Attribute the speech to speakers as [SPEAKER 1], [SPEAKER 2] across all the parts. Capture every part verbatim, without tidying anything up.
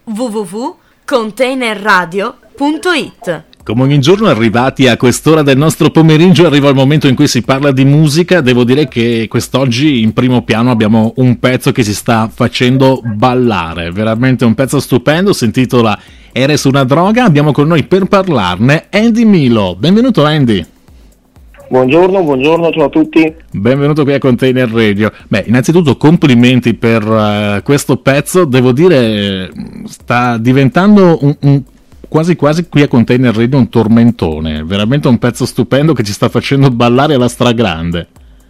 [SPEAKER 1] w w w punto container radio punto it.
[SPEAKER 2] Come ogni giorno, arrivati a quest'ora del nostro pomeriggio, arriva il momento in cui si parla di musica. Devo dire che quest'oggi in primo piano abbiamo un pezzo che si sta facendo ballare, veramente un pezzo stupendo, si intitola Eres una droga. Abbiamo con noi per parlarne Andy Milo. Benvenuto Andy.
[SPEAKER 3] Buongiorno, buongiorno, ciao a tutti.
[SPEAKER 2] Benvenuto qui a Container Radio. Beh, innanzitutto complimenti per uh, questo pezzo, devo dire sta diventando un, un quasi quasi qui a Container Radio un tormentone, veramente un pezzo stupendo che ci sta facendo ballare alla stragrande.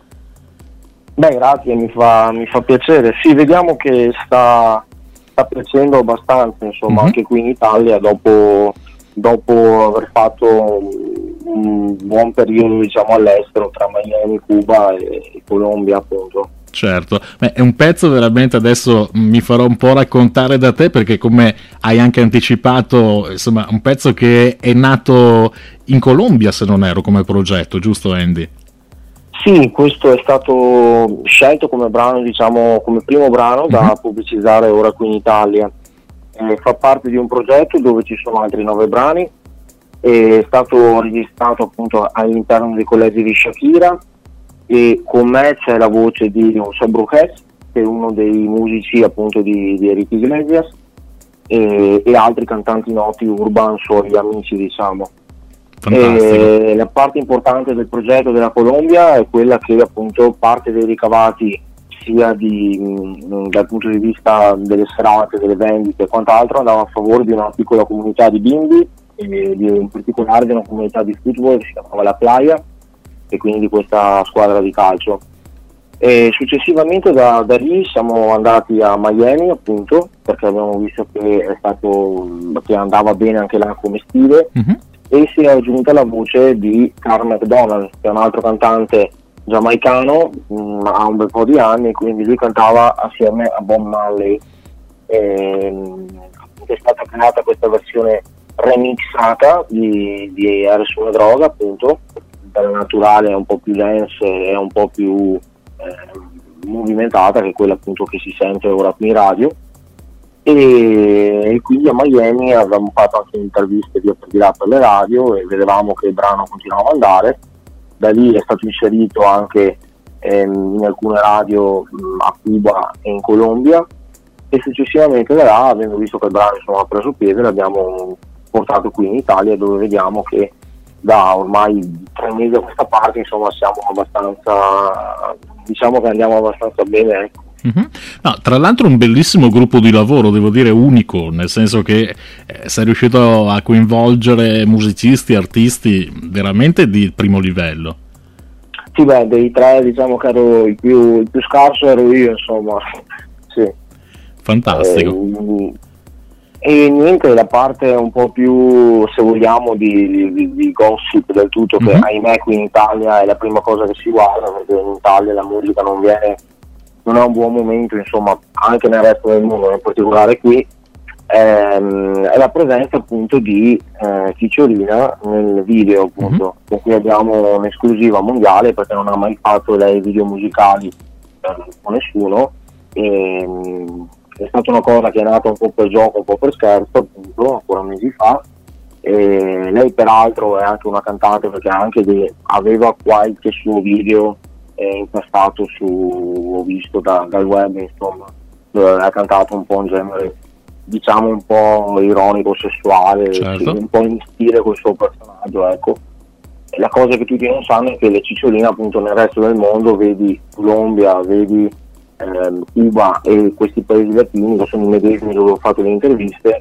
[SPEAKER 3] Beh, grazie, mi fa, mi fa piacere. Sì, vediamo che sta, sta piacendo abbastanza, insomma, mm-hmm. anche qui in Italia, dopo, dopo aver fatto un buon periodo, diciamo, all'estero, tra Miami, Cuba e, e Colombia, appunto.
[SPEAKER 2] Certo, beh, è un pezzo veramente, adesso mi farò un po' raccontare da te, perché come hai anche anticipato, insomma, un pezzo che è nato in Colombia, se non ero, come progetto, giusto Andy?
[SPEAKER 3] Sì, questo è stato scelto come brano, diciamo, come primo brano da mm-hmm. pubblicizzare ora qui in Italia. Eh, fa parte di un progetto dove ci sono altri nove brani, è stato registrato appunto all'interno dei collegi di Shakira, e con me c'è la voce di José Brujes, che è uno dei musici appunto di, di Enrique Iglesias, e, e altri cantanti noti urban, suoi amici, diciamo. E la parte importante del progetto della Colombia è quella che appunto parte dei ricavati sia di, mh, dal punto di vista delle serate, delle vendite e quant'altro, andava a favore di una piccola comunità di bimbi, e di, in particolare di una comunità di football che si chiamava La Playa, e quindi di questa squadra di calcio. E successivamente da, da lì siamo andati a Miami, appunto, perché abbiamo visto che è stato che andava bene anche là come stile, mm-hmm. e si è aggiunta la voce di Carl McDonald, che è un altro cantante giamaicano, mh, ha un bel po' di anni, quindi lui cantava assieme a Bob Marley. E, mh, è stata creata questa versione remixata di, di Eres una droga, appunto, naturale, è un po' più dance e un po' più eh, movimentata, che è quella appunto che si sente ora qui in radio, e, e quindi a Miami avevamo fatto anche interviste via per di là per le radio e vedevamo che il brano continuava ad andare. Da lì è stato inserito anche ehm, in alcune radio mh, a Cuba e in Colombia, e successivamente da là, avendo visto che il brano insomma ha preso piede, l'abbiamo portato qui in Italia, dove vediamo che da ormai tre mesi a questa parte insomma siamo abbastanza, diciamo che andiamo abbastanza bene, ecco.
[SPEAKER 2] Mm-hmm. No, tra l'altro un bellissimo gruppo di lavoro, devo dire unico, nel senso che eh, sei riuscito a coinvolgere musicisti, artisti veramente di primo livello.
[SPEAKER 3] Sì, beh, dei tre diciamo che ero il più, il più scarso ero io, insomma. Sì.
[SPEAKER 2] Fantastico.
[SPEAKER 3] Eh, E niente, la parte un po' più, se vogliamo, di, di, di gossip del tutto, che mm-hmm. ahimè qui in Italia è la prima cosa che si guarda, perché in Italia la musica non viene, non è un buon momento, insomma, anche nel resto del mondo, in particolare qui, ehm, è la presenza appunto di eh, Cicciolina nel video, appunto, mm-hmm. con cui abbiamo un'esclusiva mondiale, perché non ha mai fatto lei video musicali eh, con nessuno. E, è stata una cosa che è nata un po' per gioco, un po' per scherzo, appunto, ancora mesi fa. E lei peraltro è anche una cantante, perché anche de- aveva qualche suo video eh, impostato su, ho visto da, dal web, insomma, dove ha cantato un po' in genere, diciamo un po' ironico, sessuale,
[SPEAKER 2] certo.
[SPEAKER 3] un po' in stile col suo personaggio, ecco. E la cosa che tutti non sanno è che le ciccioline appunto nel resto del mondo, vedi Colombia, vedi Eh, Cuba e questi paesi latini, che sono i medesimi dove ho fatto le interviste,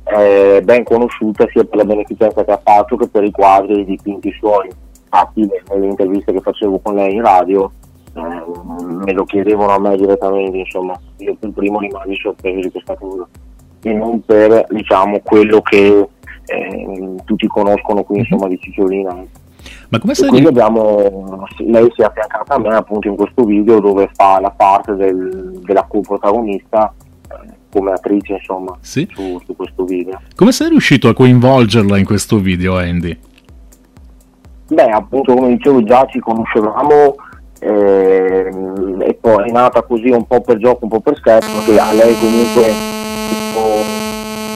[SPEAKER 3] è ben conosciuta sia per la beneficenza che ha fatto che per i quadri e i dipinti suoi. Infatti nelle interviste che facevo con lei in radio eh, me lo chiedevano a me direttamente, insomma, io per primo rimasi sorpreso di questa cosa, e non per, diciamo, quello che eh, tutti conoscono qui, insomma, di Cicciolina.
[SPEAKER 2] Ma come sei?
[SPEAKER 3] Quindi abbiamo, lei si è affiancata a me appunto in questo video, dove fa la parte del, della coprotagonista eh, come attrice, insomma,
[SPEAKER 2] sì?
[SPEAKER 3] su, su questo video.
[SPEAKER 2] Come sei riuscito a coinvolgerla in questo video, Andy?
[SPEAKER 3] Beh, appunto, come dicevo, già ci conoscevamo eh, e poi è nata così un po' per gioco, un po' per scherzo, perché a lei comunque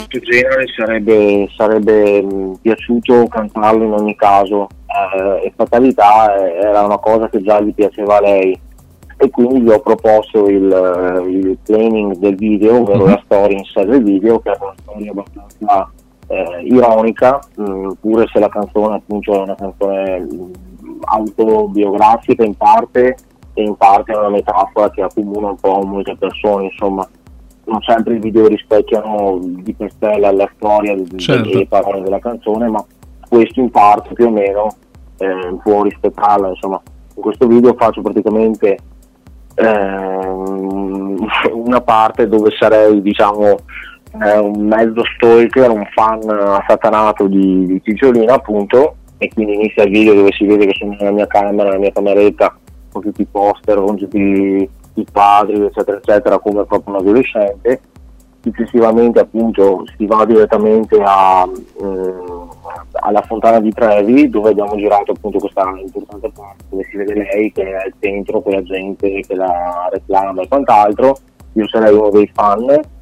[SPEAKER 3] questo genere sarebbe, sarebbe mh, piaciuto cantarlo in ogni caso, eh, e Fatalità era una cosa che già gli piaceva a lei, e quindi gli ho proposto il, il planning del video, ovvero
[SPEAKER 2] Mm-hmm.
[SPEAKER 3] la storia in sé del video, che è una storia abbastanza eh, ironica, mh, pure se la canzone appunto è una canzone mh, autobiografica in parte, e in parte è una metafora che accomuna un po' molte persone, insomma. Non sempre i video rispecchiano di per sé la, la storia
[SPEAKER 2] Certo.
[SPEAKER 3] delle parole della canzone, ma questo in parte più o meno eh, può rispettarla, insomma. In questo video faccio praticamente ehm, una parte dove sarei, diciamo, eh, un mezzo stalker, un fan satanato di, di Cicciolina, appunto, e quindi inizia il video dove si vede che sono nella mia camera, nella mia cameretta, con tutti i poster, con tutti i quadri, eccetera, eccetera, come proprio un adolescente. Successivamente appunto si va direttamente a, eh, alla Fontana di Trevi, dove abbiamo girato appunto questa importante parte dove si vede lei che è al centro con la gente che la reclama e quant'altro. Io sarei uno dei fan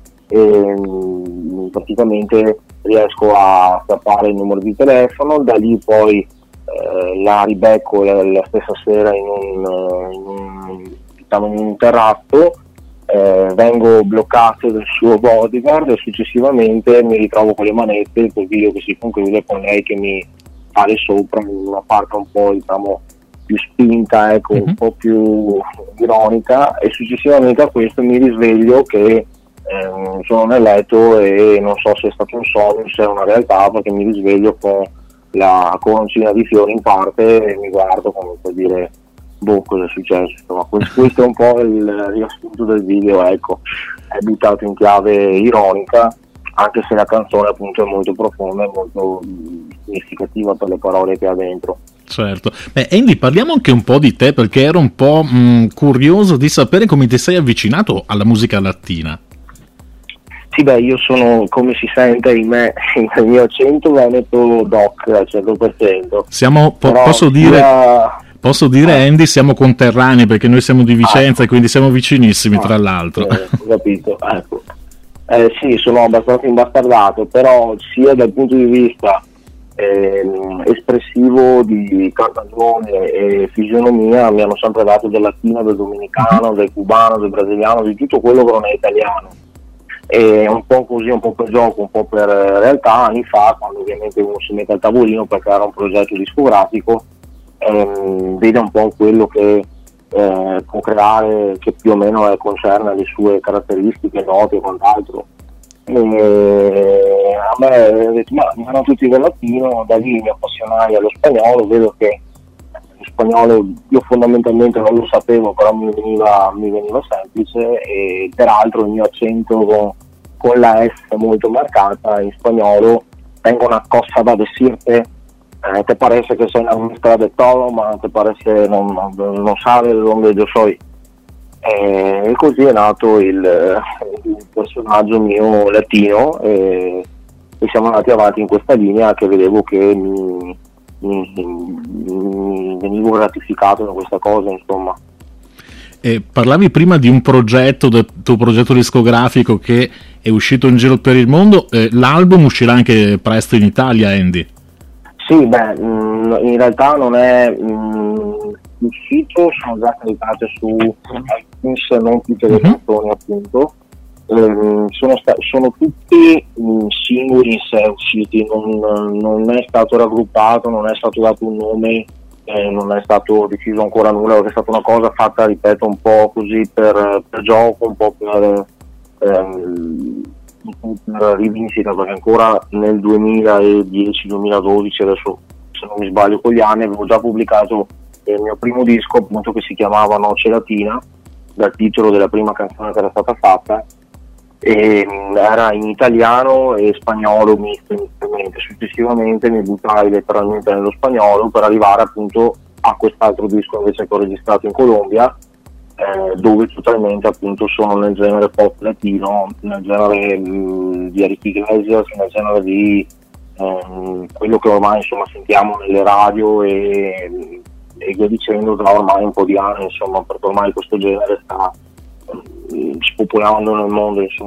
[SPEAKER 3] e mh, praticamente riesco a scappare il numero di telefono, da lì poi eh, la ribecco la, la stessa sera in un, in un, diciamo, in un terrazzo. Eh, vengo bloccato dal suo bodyguard e successivamente mi ritrovo con le manette, col video che si conclude con lei che mi sale sopra in una parte un po', diciamo, più spinta, ecco,
[SPEAKER 2] Mm-hmm.
[SPEAKER 3] un po' più ironica, e successivamente a questo mi risveglio che ehm, sono nel letto e non so se è stato un sogno, se è una realtà, perché mi risveglio con la coroncina di fiori in parte e mi guardo come per dire boh, cosa è successo, insomma. Questo è un po' il riassunto del video, ecco, è buttato in chiave ironica, anche se la canzone appunto è molto profonda e molto mh, significativa per le parole che ha dentro.
[SPEAKER 2] Certo. Beh, Andy, parliamo anche un po' di te, perché ero un po' mh, curioso di sapere come ti sei avvicinato alla musica latina.
[SPEAKER 3] Sì, beh, io sono, come si sente in me, il mio accento veneto doc al cento per cento.
[SPEAKER 2] Siamo, po-
[SPEAKER 3] Però
[SPEAKER 2] posso dire...
[SPEAKER 3] sia...
[SPEAKER 2] Posso dire,
[SPEAKER 3] Ah.
[SPEAKER 2] Andy, siamo conterranei perché noi siamo di Vicenza
[SPEAKER 3] Ah.
[SPEAKER 2] e quindi siamo vicinissimi,
[SPEAKER 3] Ah,
[SPEAKER 2] tra l'altro.
[SPEAKER 3] eh, ho capito, ecco. Eh, sì, sono abbastanza imbastardato, però sia dal punto di vista ehm, espressivo di cartagione e fisionomia mi hanno sempre dato del latino, del dominicano, del cubano, del brasiliano, di tutto quello che non è italiano. E un po' così, un po' per gioco, un po' per realtà, anni fa, quando ovviamente uno si mette al tavolino per creare un progetto discografico, ehm, vede un po' quello che eh, può creare, che più o meno eh, concerne le sue caratteristiche, note e quant'altro. E a me ho detto, ma mi hanno tutti del latino, da lì mi appassionai allo spagnolo, vedo che lo spagnolo io fondamentalmente non lo sapevo, però mi veniva, mi veniva semplice, e peraltro il mio accento con, con la S molto marcata in spagnolo, tengo una cosa da decirte, eh, te parece que soy una mezcla de todo, ma te parece non, non, non sabe dove io soy. E così è nato il, il personaggio mio latino, e, e siamo andati avanti in questa linea, che vedevo che mi, mi, mi venivo gratificato da questa cosa, insomma.
[SPEAKER 2] E parlavi prima di un progetto, del tuo progetto discografico che è uscito in giro per il mondo, eh, l'album uscirà anche presto in Italia, Andy?
[SPEAKER 3] Sì, beh, mh, in realtà non è mh, uscito, sono già caricate su iTunes, non tutte le canzoni, appunto. Ehm, sono, sta- sono tutti mh, singoli in sé usciti, non, non è stato raggruppato, non è stato dato un nome, eh, non è stato deciso ancora nulla, perché è stata una cosa fatta, ripeto, un po' così per, per gioco, un po' per, ehm, per rivincita, perché ancora nel duemiladieci duemiladodici, adesso se non mi sbaglio con gli anni, avevo già pubblicato il mio primo disco, appunto, che si chiamava Noce Latina, dal titolo della prima canzone che era stata fatta, e mh, era in italiano e spagnolo misto inizialmente. Successivamente mi buttai letteralmente nello spagnolo per arrivare appunto a quest'altro disco invece che ho registrato in Colombia, eh, dove totalmente appunto sono nel genere pop latino, nel genere mh, di Enrique Iglesias, nel genere di ehm, quello che ormai insomma sentiamo nelle radio e, e via dicendo da ormai un po' di anni, insomma, perché ormai questo genere sta spopolando nel mondo, insomma.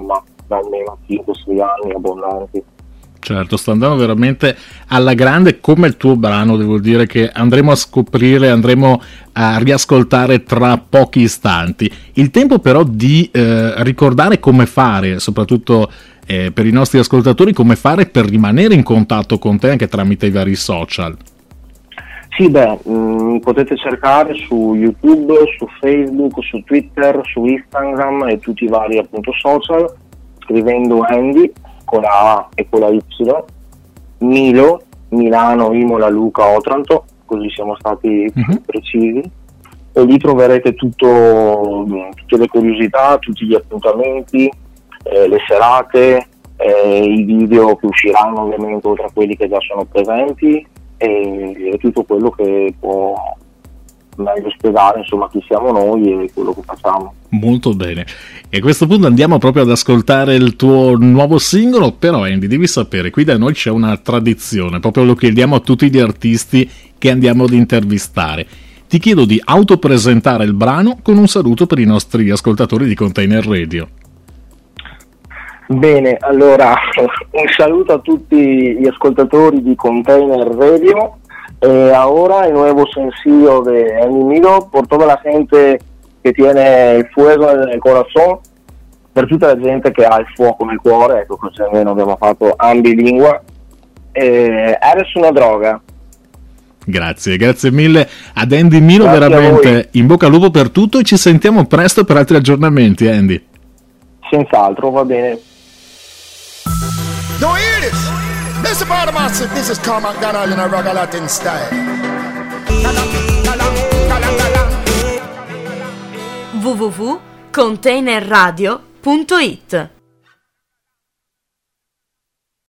[SPEAKER 3] da almeno cinque sei anni abbondanti.
[SPEAKER 2] Certo, sta andando veramente alla grande, come il tuo brano, devo dire che andremo a scoprire, andremo a riascoltare tra pochi istanti. Il tempo però di eh, ricordare come fare, soprattutto eh, per i nostri ascoltatori, come fare per rimanere in contatto con te anche tramite i vari social.
[SPEAKER 3] Sì, beh, mh, potete cercare su YouTube, su Facebook, su Twitter, su Instagram e tutti i vari appunto social, scrivendo Andy con la A e con la Y, Milo, Milano, Imola, Luca, Otranto, così siamo stati più uh-huh. precisi, e lì troverete tutto, tutte le curiosità, tutti gli appuntamenti, eh, le serate, eh, i video che usciranno ovviamente oltre a quelli che già sono presenti, e, e tutto quello che può meglio spiegare insomma chi siamo noi e quello che facciamo.
[SPEAKER 2] Molto bene, e a questo punto andiamo proprio ad ascoltare il tuo nuovo singolo. Però Andy, devi sapere, qui da noi c'è una tradizione, proprio lo chiediamo a tutti gli artisti che andiamo ad intervistare. Ti chiedo di autopresentare il brano con un saluto per i nostri ascoltatori di Container Radio.
[SPEAKER 3] Bene, allora un saluto a tutti gli ascoltatori di Container Radio. Eh, ahora el nuevo sencillo de Andy Milo por toda la gente che tiene il fuoco nel corazón, per tutta la gente che ha il fuoco nel cuore, ecco, così almeno abbiamo fatto ambilingua. Eh, eres una droga.
[SPEAKER 2] Grazie, grazie mille ad Andy Milo, grazie, veramente in bocca al lupo per tutto, e ci sentiamo presto per altri aggiornamenti, Andy.
[SPEAKER 3] Senz'altro, va bene.
[SPEAKER 4] No, hear this. This is part of my shit. This is Carl McDonald in a rock Latin style.
[SPEAKER 1] w w w punto container radio punto it